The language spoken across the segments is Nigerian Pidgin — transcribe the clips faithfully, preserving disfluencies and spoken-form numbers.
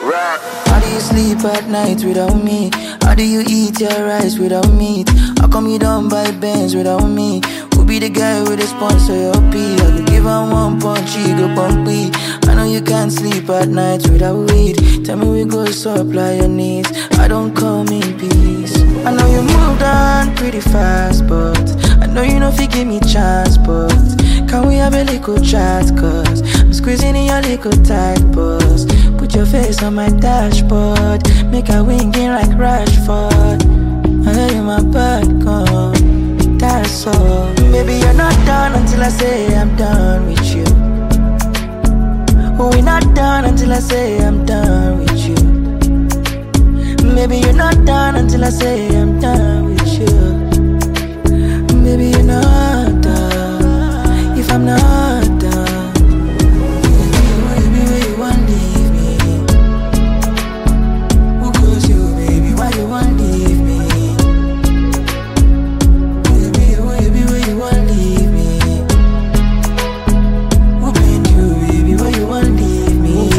How do you sleep at night without me? How do you eat your rice without meat? How come you don't buy Benz without me? Who be the guy with the sponsor your pee? I could give her one punch, she go pump me. I know you can't sleep at night without weed. Tell me we go supply your needs. I don't come in peace. I know you moved on pretty fast, but I know you know if you give me chance, but can we have a little chat? Cause I'm squeezing in your little tight bus. Put your face on my dashboard, make a winging like Rashford. I know you my bad gun, that's all. Maybe you're not done until I say I'm done with you. We're not done until I say I'm done with you. Maybe you're not done until I say I'm done with you. Maybe you're not done if I'm not done. Baby, where you want leave me? Who calls you, baby? Why you want leave me? Baby, baby, where you want leave me? Who paid you, baby? Why you want leave me?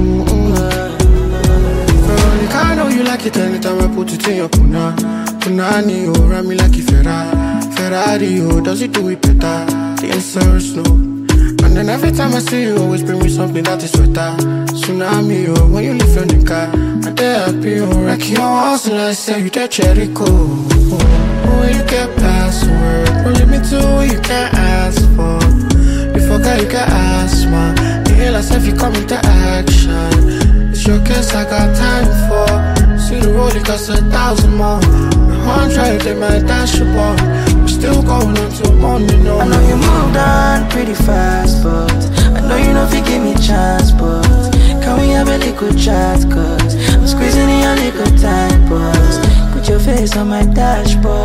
I know you like it anytime I put it in your puna. Punani, oh, run me like a Ferrari. Ferrari, oh, does it do it better? The answer is no. And then every time I see you, always bring me something that is sweater. Tsunami, oh, when you leave your nigga, I'm there happy, oh, wreck your house and I say you that Jericho. Oh, when you get password, don't let me do what you can't ask for. You forgot you can ask, man. You hear yourself, you come into action. It's your case I got time for. See the road, it costs a thousand more. My hundred in my dashboard. We're still going on till morning, no. I know you moved on pretty fast, but I know you know if you give me chance, but can we have a little chat? Cause I'm squeezing in your little tight bus. Put your face on my dashboard.